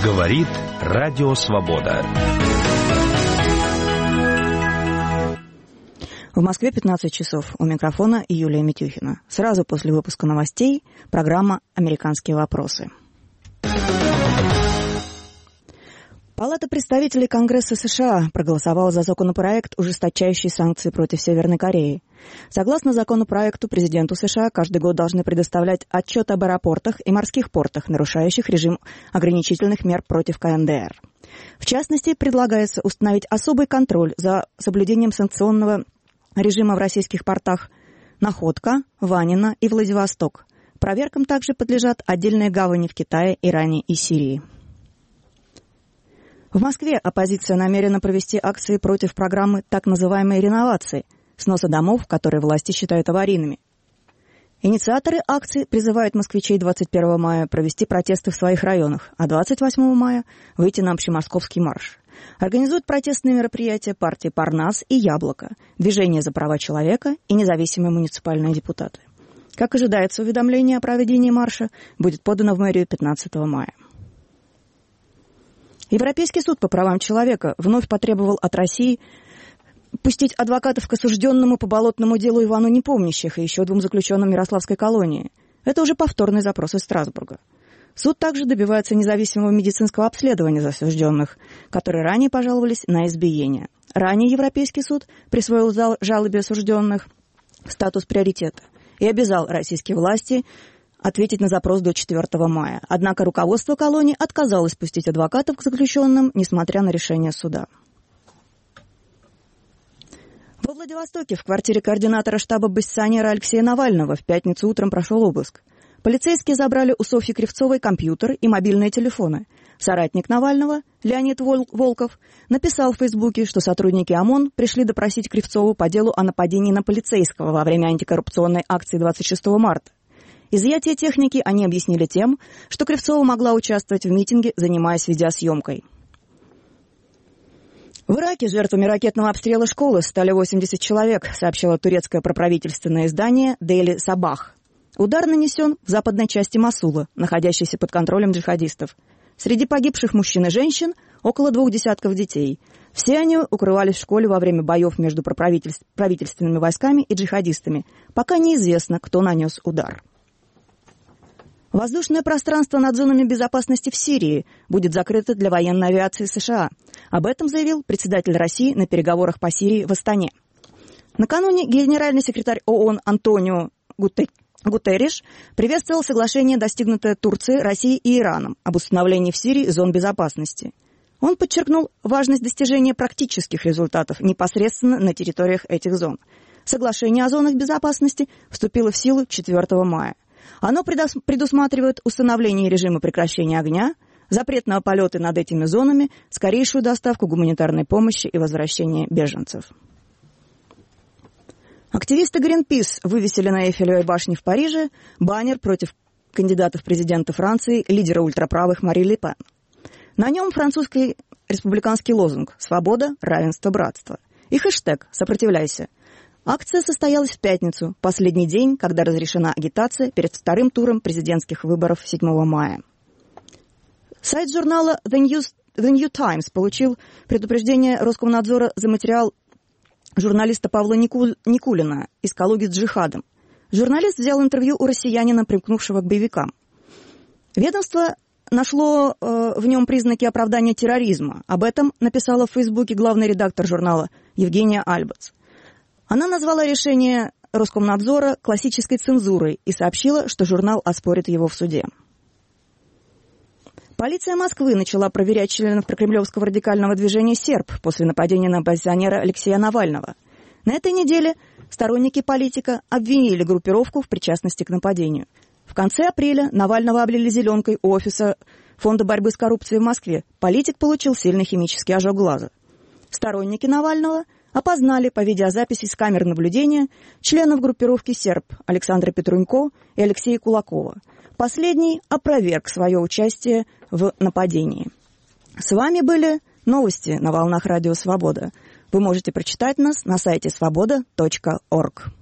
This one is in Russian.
Говорит Радио Свобода. В Москве 15 часов. У микрофона Юлия Митюхина. Сразу после выпуска новостей программа «Американские вопросы». Палата представителей Конгресса США проголосовала за законопроект, ужесточающий санкции против Северной Кореи. Согласно законопроекту, президенту США каждый год должны предоставлять отчет об аэропортах и морских портах, нарушающих режим ограничительных мер против КНДР. В частности, предлагается установить особый контроль за соблюдением санкционного режима в российских портах Находка, Ванино и Владивосток. Проверкам также подлежат отдельные гавани в Китае, Иране и Сирии. В Москве оппозиция намерена провести акции против программы так называемой реновации, сноса домов, которые власти считают аварийными. Инициаторы акции призывают москвичей 21 мая провести протесты в своих районах, а 28 мая выйти на общемосковский марш. Организуют протестные мероприятия партии «Парнас» и «Яблоко», Движение за права человека и независимые муниципальные депутаты. Как ожидается, уведомление о проведении марша будет подано в мэрию 15 мая. Европейский суд по правам человека вновь потребовал от России пустить адвокатов к осужденному по болотному делу Ивану Непомнящих и еще 2 заключенным Ярославской колонии. Это уже повторный запрос из Страсбурга. Суд также добивается независимого медицинского обследования осужденных, которые ранее пожаловались на избиение. Ранее Европейский суд присвоил жалобе осужденных статус приоритета и обязал российские власти ответить на запрос до 4 мая. Однако руководство колонии отказалось пустить адвокатов к заключенным, несмотря на решение суда. Во Владивостоке в квартире координатора штаба оппозиционера Алексея Навального в пятницу утром прошел обыск. Полицейские забрали у Софьи Кривцовой компьютер и мобильные телефоны. Соратник Навального, Леонид Волков, написал в Фейсбуке, что сотрудники ОМОН пришли допросить Кривцову по делу о нападении на полицейского во время антикоррупционной акции 26 марта. Изъятие техники они объяснили тем, что Кривцова могла участвовать в митинге, занимаясь видеосъемкой. В Ираке жертвами ракетного обстрела школы стали 80 человек, сообщило турецкое проправительственное издание «Дейли Сабах». Удар нанесен в западной части Мосула, находящейся под контролем джихадистов. Среди погибших мужчин и женщин около 2 десятков детей. Все они укрывались в школе во время боев между правительственными войсками и джихадистами. Пока неизвестно, кто нанес удар. Воздушное пространство над зонами безопасности в Сирии будет закрыто для военной авиации США. Об этом заявил председатель России на переговорах по Сирии в Астане. Накануне генеральный секретарь ООН Антонио Гутерриш приветствовал соглашение, достигнутое Турцией, Россией и Ираном об установлении в Сирии зон безопасности. Он подчеркнул важность достижения практических результатов непосредственно на территориях этих зон. Соглашение о зонах безопасности вступило в силу 4 мая. Оно предусматривает установление режима прекращения огня, запрет на полеты над этими зонами, скорейшую доставку гуманитарной помощи и возвращение беженцев. Активисты Greenpeace вывесили на Эйфелевой башне в Париже баннер против кандидата в президенты Франции, лидера ультраправых Мари Ле Пен. На нем французский республиканский лозунг «Свобода, равенство, братство» и хэштег «Сопротивляйся». Акция состоялась в пятницу, последний день, когда разрешена агитация перед вторым туром президентских выборов 7 мая. Сайт журнала The New Times получил предупреждение Роскомнадзора за материал журналиста Павла Никулина из «Калуги с джихадом». Журналист взял интервью у россиянина, примкнувшего к боевикам. Ведомство нашло в нем признаки оправдания терроризма. Об этом написала в Фейсбуке главный редактор журнала Евгения Альбац. Она назвала решение Роскомнадзора классической цензурой и сообщила, что журнал оспорит его в суде. Полиция Москвы начала проверять членов прокремлевского радикального движения «Серб» после нападения на оппозиционера Алексея Навального. На этой неделе сторонники политика обвинили группировку в причастности к нападению. В конце апреля Навального облили зеленкой у офиса Фонда борьбы с коррупцией в Москве. Политик получил сильный химический ожог глаза. Сторонники Навального опознали по видеозаписи с камер наблюдения членов группировки «Серб» Александра Петрунько и Алексея Кулакова. Последний опроверг свое участие в нападении. С вами были новости на волнах Радио Свобода. Вы можете прочитать нас на сайте svoboda.org.